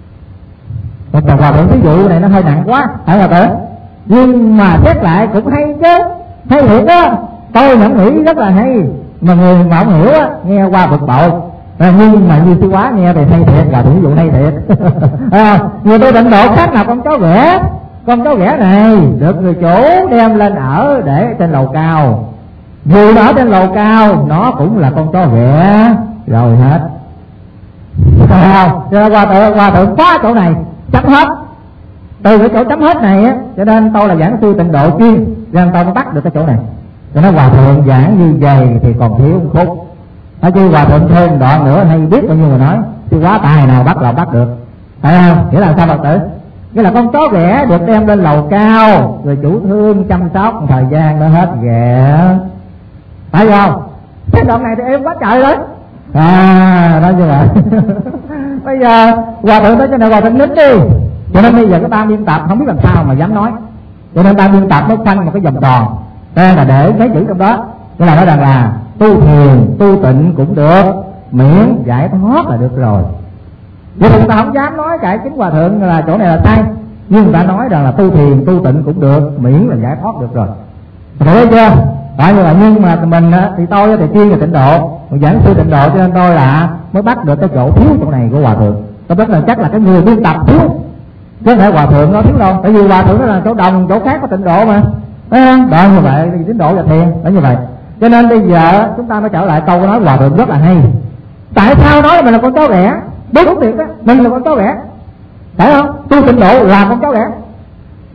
Còn Hòa Thượng ví dụ này nó hơi nặng quá, phải Hòa Thượng? Nhưng mà xét lại cũng hay chứ, hay thiệt đó. Tôi nhận nghĩ rất là hay, mà người mà không hiểu á, nghe qua bực bội. Nhưng mà như sư quá nghe thì hay thiệt, Hòa Thượng ví dụ hay thiệt. Người tôi định độ khác nào con chó ghẻ. Con chó ghẻ này được người chủ đem lên ở để trên lầu cao. Dù nó ở trên lầu cao, nó cũng là con chó ghẻ rồi hết. Phải không? Cho nên Hòa Thượng khóa chỗ này, chấm hết. Từ cái chỗ chấm hết này á, cho nên tôi là giảng sư tịnh độ chuyên, cho nên tôi mới bắt được cái chỗ này. Cho nên Hòa Thượng giảng như vậy thì còn thiếu một khúc. Nói chứ Hòa Thượng thêm đoạn nữa hay biết bao nhiêu người nói, chứ quá tài nào bắt là bắt được. Phải không? Nghĩa là sao Phật tử? Nghĩa là con chó ghẻ được đem lên lầu cao, rồi chủ thương chăm sóc một thời gian nó hết ghẻ. Phải không? Cái đoạn này thì em quá trời đấy. Đó như vậy. Bây giờ Hòa Thượng nói cho nên Hòa Thượng nín đi. Cho nên bây giờ cái ban biên tập không biết làm sao mà dám nói. Cho nên ban biên tập nó khoanh một cái vòng tròn, là để mấy chữ trong đó. Tức là nói rằng là tu thiền, tu tịnh cũng được, miễn giải thoát là được rồi. Vì người ta không dám nói cái chính Hòa Thượng là chỗ này là sai, nhưng người ta nói rằng là tu thiền, tu tịnh cũng được, miễn là giải thoát được rồi. Thấy chưa? Tại như vậy, nhưng mà mình thì tôi thì chuyên về tịnh độ, giảng sư tịnh độ, cho nên tôi là mới bắt được cái chỗ thiếu chỗ này của Hòa Thượng. Tôi biết là chắc là cái người biên tập thiếu, chứ không phải Hòa Thượng nó thiếu đâu. Tại vì Hòa Thượng nó là chỗ đồng, chỗ khác có tịnh độ mà. Đó như vậy, tịnh độ và thiền, đó như vậy. Cho nên bây giờ chúng ta mới trở lại câu nói Hòa Thượng rất là hay. Tại sao nói mình là con chó ghẻ? Đúng thiệt á, mình là con chó ghẻ, phải không? Tu tịnh độ là con chó ghẻ.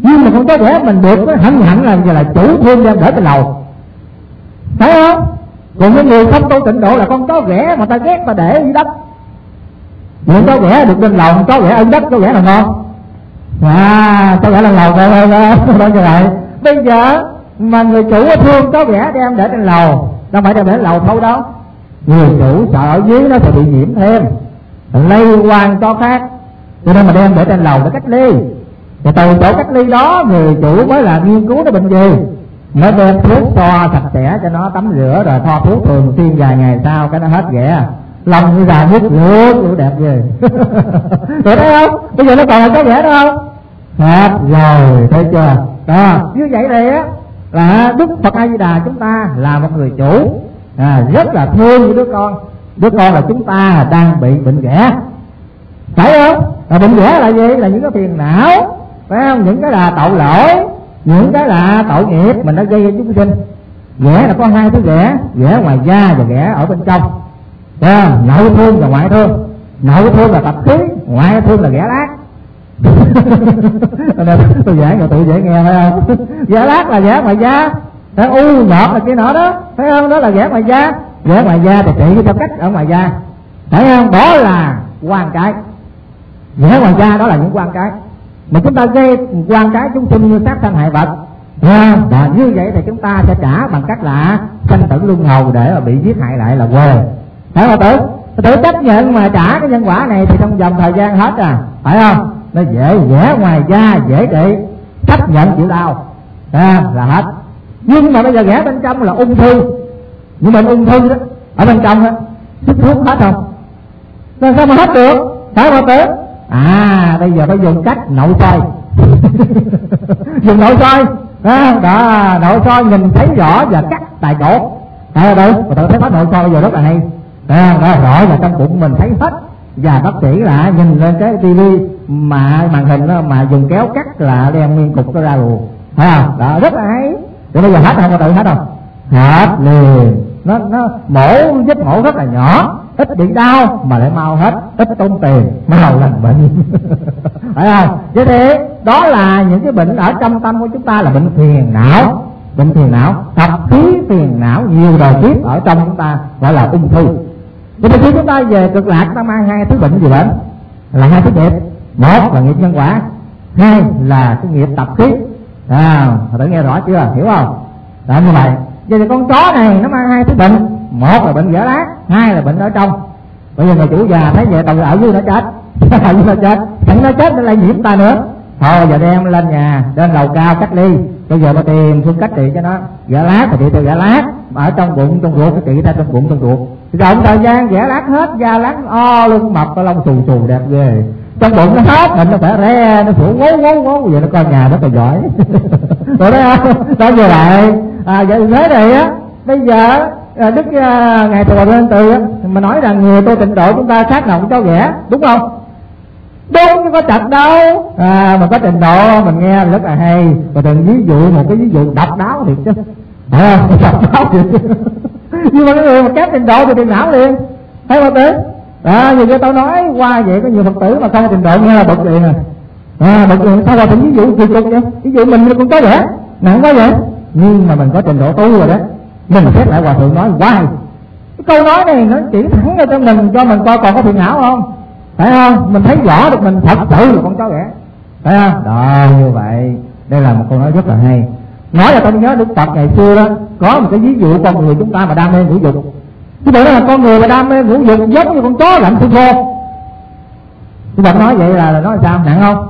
Nhưng mà con chó ghẻ mình được nó hẳn hẳn là giờ là chủ thương đem để trên lầu, thấy không? Còn cái người không tu tịnh độ là con chó ghẻ mà ta ghét ta để dưới đất. Những chó ghẻ được lên lầu, chó ghẻ ở đất, chó ghẻ là ngon. Chó ghẻ lên lầu thôi đó như vậy. Bây giờ mà người chủ thương chó ghẻ đem để trên lầu, đâu phải đem để trên lầu thôi đâu. Người chủ sợ ở dưới nó sẽ bị nhiễm thêm, lây quan chó khác, cho nên mà đem để trên lầu để cách ly. Và từ chỗ cách ly đó người chủ mới là nghiên cứu nó bệnh gì, mới đem thuốc xoa sạch sẽ cho nó tắm rửa rồi thoa thuốc thường xuyên vài ngày sau cái nó hết ghẻ, lòng như già nước rượu đẹp ghê. Rồi thấy không? Bây giờ nó còn là có ghẻ đâu không? Hết rồi, thấy chưa? Đó, như vậy này á là Đức Phật A Di Đà chúng ta là một người chủ, rất là thương những đứa con. Đứa con là chúng ta đang bị bệnh ghẻ, phải không? Và bệnh ghẻ là gì? Là những cái phiền não, phải không? Những cái là tội lỗi, những cái là tội nghiệp mình đã gây cho chúng sinh. Ghẻ là có hai thứ ghẻ, ghẻ ngoài da và ghẻ ở bên trong. Nội thương và ngoại thương. Nội thương là tập khí, ngoại thương là ghẻ lát. Tôi giảng rồi tự dễ nghe phải không? Ghẻ lát là ghẻ ngoài da, u nhọt là kia nọ đó, phải không? Đó là ghẻ ngoài da. Ghẻ ngoài da thì trị theo cách ở ngoài da, phải không? Đó là quan trái. Ghẻ ngoài da đó là những quan trái mà chúng ta gây quan trái chúng sinh như sát sanh hại vật. Và như vậy thì chúng ta sẽ trả bằng cách là sanh tử luân hồi để mà bị giết hại lại là quê. Phải không tự chấp nhận mà trả cái nhân quả này thì trong vòng thời gian hết phải không? Nó dễ, ghẻ ngoài da dễ trị, chấp nhận chịu đau là hết. Nhưng mà bây giờ ghẻ bên trong là ung thư, những bệnh ung thư đó ở bên trong á, sức thuốc hết không? Làm sao mà hết được? Phải không tử? Bây giờ phải dùng cách nội soi. Dùng nội soi đó, nội soi nhìn thấy rõ và cắt tại chỗ. Mà tự thấy bắt nội soi bây giờ rất là hay. Rõ là trong bụng mình thấy hết. Và bác sĩ là nhìn lên cái tivi mà màn hình đó, mà dùng kéo cắt là đem nguyên cục nó ra luôn, thấy không? Đó rất là hay. Rồi bây giờ hết không? Tự hết không? Hết liền. Nó mổ, vết mổ rất là nhỏ, ít bị đau mà lại mau hết, ít tốn tiền, mau lành bệnh. Phải không? Vậy thì đó là những cái bệnh ở trong tâm của chúng ta là bệnh phiền não. Bệnh phiền não, tập khí phiền não nhiều đời kiếp ở trong chúng ta gọi là ung thư. Vậy thì khi chúng ta về cực lạc, ta mang hai thứ bệnh gì bệnh? Là hai thứ nghiệp. Một là nghiệp nhân quả, hai là cái nghiệp tập khí. Tự nghe rõ chưa? Hiểu không? Đó như vậy. Vậy thì con chó này nó mang hai thứ bệnh, một là bệnh ghẻ lát, hai là bệnh ở trong. Bây giờ người chủ già thấy vậy tàu ở dưới nó chết, ở dưới nó chết, chẳng nó chết nó lây nhiễm ta nữa. Thôi giờ đem lên nhà, lên lầu cao cách ly. Bây giờ mà tìm phương cách trị cho nó. Ghẻ lát thì trị từ ghẻ lát, mà ở trong bụng trong ruột thì trị ra trong bụng trong ruột. Rồi thời gian ghẻ lát hết, da lát lưng mập, cái lông xù xù đẹp ghê. Trong bụng nó hết bệnh nó khỏe re, nó sủa ngố vậy nó coi nhà rất là giỏi. Rồi đó không? Đó như vậy. Vậy thế này á, bây giờ Đức Ngài Từ Lên Từ mà nói rằng người tu tịnh độ chúng ta khác nào cũng chó ghẻ, đúng không? Đúng, chứ có chặt đâu. Mà có trình độ mình nghe rất là hay. Và từng ví dụ một cái ví dụ độc đáo thiệt chứ, phải không? Độc đáo thiệt. Nhưng mà cái người mà kém trình độ thì tiền não liền, thấy không tử? Vì cho tôi nói qua vậy có nhiều Phật tử mà không trình độ nghe là bực liền bực liền. Sao mà từng ví dụ kỳ cục vậy? Ví dụ mình cũng có vẻ nặng quá vậy, nhưng mà mình có trình độ tu rồi đó. Mình xét lại hòa thượng nói hoài, cái câu nói này nó chỉ thẳng ra cho mình coi còn có phiền não không, phải không? Mình thấy rõ được mình thật sự là con chó ghẻ, phải không? Đó như vậy, đây là một câu nói rất là hay. Nói là tôi nhớ Đức Phật ngày xưa đó có một cái ví dụ con người chúng ta mà đam mê ngũ dục. Chứ đừng nói là con người mà đam mê ngũ dục giống như con chó lạnh xương khô. Đức Phật nói vậy là nói sao? Nặng không?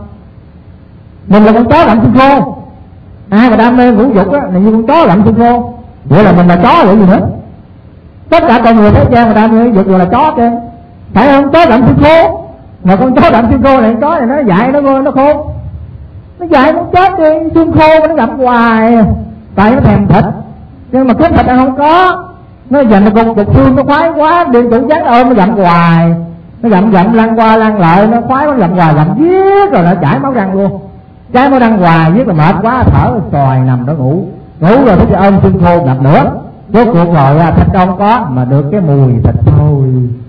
Mình là con chó lạnh xương khô. Ai mà đam mê ngũ dục á là như con chó lạnh xương khô. Vậy là mình là chó vậy gì nữa? Tất cả con người thế gian mà đam mê ngũ dục rồi là chó chứ, phải không? Chó lạnh xương khô. Mà con chó lạnh xương khô này, chó này nó dại nó khô. Nó dại nó chết đi, xương khô nó gặm hoài. Tại nó thèm thịt, nhưng mà cướp thịt nó không có. Nó dành nó cục xương nó khoái quá, điện chủ dán ôm nó gặm hoài. Nó gặm lăn qua lăn lại, nó khoái nó gặm hoài, gặm giết rồi nó chảy máu răng luôn. Chảy máu răng hoài, giết là mệt quá, thở xoài nằm đó ngủ rồi nó ôm xương khô ngập nữa. Rốt cuộc rồi thịt không có mà được cái mùi thịt thôi.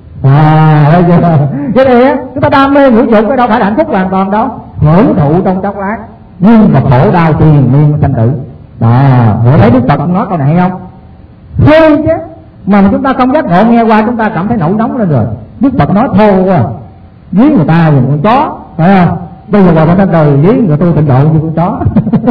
Bây giờ cái này á, chúng ta đam mê ngũ dục cái đâu phải là hạnh phúc hoàn toàn đâu, hưởng thụ trong chốc lát. nhưng mà khổ đau triền miên sanh tử. Họ thấy Đức Phật nói câu này hay không? Thôi chứ mà chúng ta không giác ngộ, nghe qua chúng ta cảm thấy nổi nóng lên rồi. Đức Phật nói thô quá, dí người ta dùng con chó, phải không? Bây giờ vào trong đời dí người tôi tịnh độ như con chó.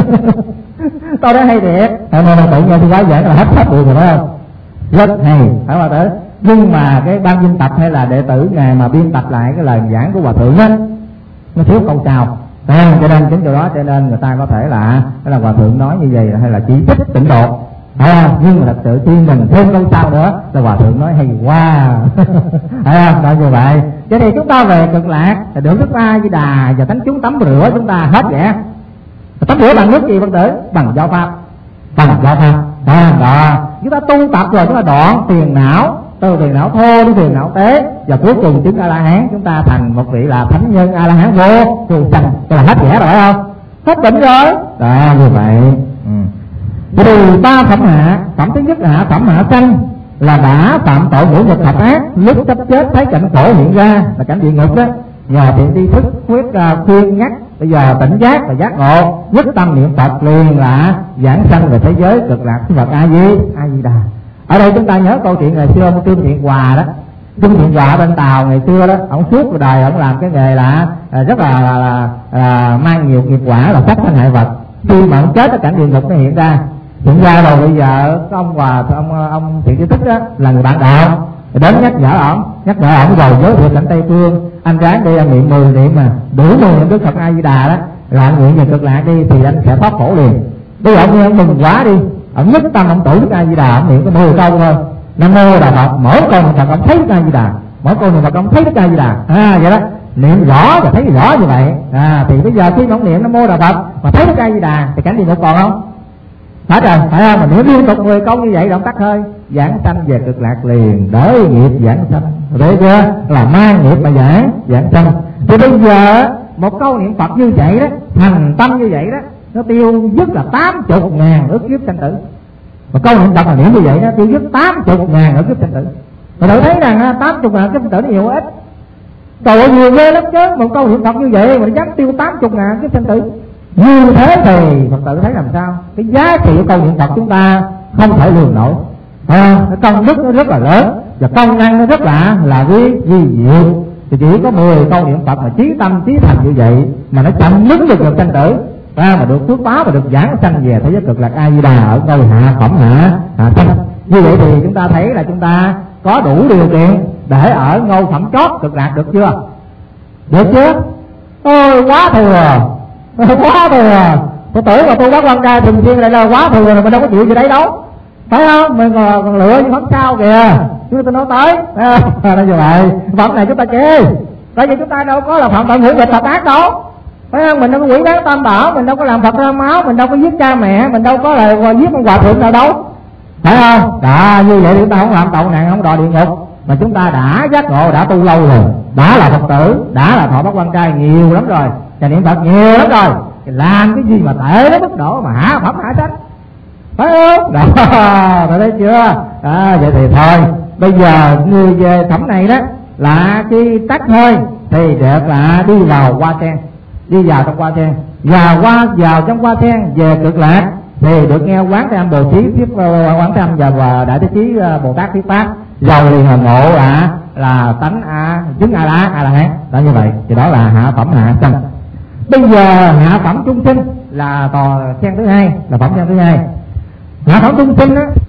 Tôi nói hay thiệt, nên là tự nhiên tôi quá giảng là hết pháp được rồi, phải không? Rất hay, phải không tử? Nhưng mà cái ban biên tập hay là đệ tử ngài mà biên tập lại cái lời giảng của hòa thượng á, nó thiếu câu chào. Cho nên chính điều đó cho nên người ta có thể là hòa thượng nói như vậy hay là chỉ thích tịnh độ, nhưng mà thật sự khi mình thêm câu sau nữa là hòa thượng nói hay quá. Đó như vậy. Cho nên chúng ta về Cực Lạc được Đức A Di Đà và thánh chúng tắm rửa chúng ta hết vậy. Tắm rửa bằng nước gì Phật tử? Bằng giáo pháp. Bằng giáo pháp. Đó. Chúng ta tu tập rồi chúng ta đoạn phiền não, từ phiền não thô đến phiền não tế, và cuối cùng chứng A La Hán, chúng ta thành một vị là thánh nhân A La Hán vô thường sanh, tức là hết vẻ rồi, phải không? Hết bệnh rồi. Đó như vậy. Từ ba phẩm hạ, phẩm thứ nhất là hạ phẩm hạ sanh, là đã phạm tội ngũ nghịch thập ác, lúc sắp chết thấy cảnh khổ hiện ra là cảnh địa ngục đó, nhờ thiện tri thức khuyên nhắc, bây giờ tỉnh giác và giác ngộ, nhất tâm niệm Phật liền là giảng sanh về thế giới Cực Lạc Phật A Di Đà. Ở đây chúng ta nhớ câu chuyện ngày xưa ông Trương Thiện Hòa đó. Trương Thiện Hòa bên Tàu ngày xưa đó, ông suốt đời ông làm cái nghề là rất là mang nhiều nghiệp quả là sát thân hại vật. Khi mà ông chết cái cảnh địa ngục nó hiện ra rồi bây giờ ông Thiện Tri Thức đó là người bạn đạo đến nhắc nhở ổng rồi giới thiệu cảnh Tây Phương, anh ráng đi niệm 10 niệm mà đủ 10 niệm Đức Phật A Di Đà đó, là nguyện về Cực Lạc đi thì anh sẽ thoát khổ liền. Bây giờ ông nghe ông mừng quá đi, ông nhất tâm ông tụng Đức A Di Đà, ông niệm có 10 câu thôi, Nam Mô Đà Phật, mỗi câu niệm Phật ông thấy Đức A Di Đà, mỗi câu niệm Phật ông thấy Đức A Di Đà, vậy đó, niệm rõ và thấy rõ như vậy. Thì bây giờ khi ông niệm Nam Mô Đà Phật mà thấy Đức A Di Đà thì cảnh địa ngục còn không? Phải rồi, phải không? Mà nếu liên tục 10 câu như vậy động tắt hơi, giảng sanh về Cực Lạc liền, đỡ nghiệp giảng sanh. Rồi chưa? Là mang nghiệp mà giảng sanh. Thì bây giờ một câu niệm Phật như vậy đó, thành tâm như vậy đó, nó tiêu dứt là 80.000 ức kiếp sanh tử. Một câu niệm Phật là niệm như vậy đó, tiêu dứt 80.000 ức kiếp sanh tử. Mà tôi thấy rằng 80.000 kiếp sanh tử nhiều ít. Trời ơi nhiều ghê lắm chứ, một câu niệm Phật như vậy mà nó dám tiêu 80.000 kiếp sanh tử. Như thế thì Phật tử thấy làm sao? Cái giá trị của câu niệm Phật chúng ta không thể lường nổi. Cái công đức nó rất là lớn và công năng nó rất là vi diệu. Thì chỉ có 10 câu niệm Phật mà chí tâm chí thành như vậy mà nó chậm nứt được sanh tử, mà được phước báo và được giảng sanh về thế giới Cực Lạc A Di Đà ở câu hạ phẩm hạ sanh. Như vậy thì chúng ta thấy là chúng ta có đủ điều kiện để ở ngôi phẩm chót Cực Lạc được chưa? Được chưa? Ôi quá thừa, quá thừa. Tôi tưởng mà tôi bác quan trai thường xuyên lại là quá thừa rồi, mình đâu có chịu gì đấy đâu, phải không? Mình còn lựa những phẩm cao kìa, chúng ta nói tới nó như vậy. Phẩm này chúng ta chê, tại vì chúng ta đâu có là phạm tội ngũ nghịch thập ác đâu, phải không? Mình đâu có quỷ bán tam bảo, mình đâu có làm Phật ra máu, mình đâu có giết cha mẹ, mình đâu có là giết con hòa thượng nào đâu, phải không? Như vậy thì chúng ta không làm tội nặng, không đọa địa ngục, mà chúng ta đã giác ngộ, đã tu lâu rồi, đã là Phật tử, đã là thọ bát quan trai nhiều lắm rồi, và niệm Phật nhiều lắm rồi, thì làm cái gì mà tệ đến mức độ mà hạ phẩm hạ sanh, phải không? Đó, rồi thấy chưa? Vậy thì thôi, bây giờ người về phẩm này đó là khi tắt hơi thì được là đi vào hoa sen, đi vào trong hoa sen, và vào trong hoa sen về Cực Lạc thì được nghe Quán Thế Âm Bồ Chí thuyết, Quán Thế Âm và Đại Thế Chí Bồ Tát thuyết pháp, rồi liền ngộ là tánh chứng A La Hán. Đó như vậy thì đó là hạ phẩm hạ sanh. Bây giờ hạ phẩm trung sinh là tòa sen thứ hai, là phẩm sen thứ hai. Hạ phẩm trung sinh á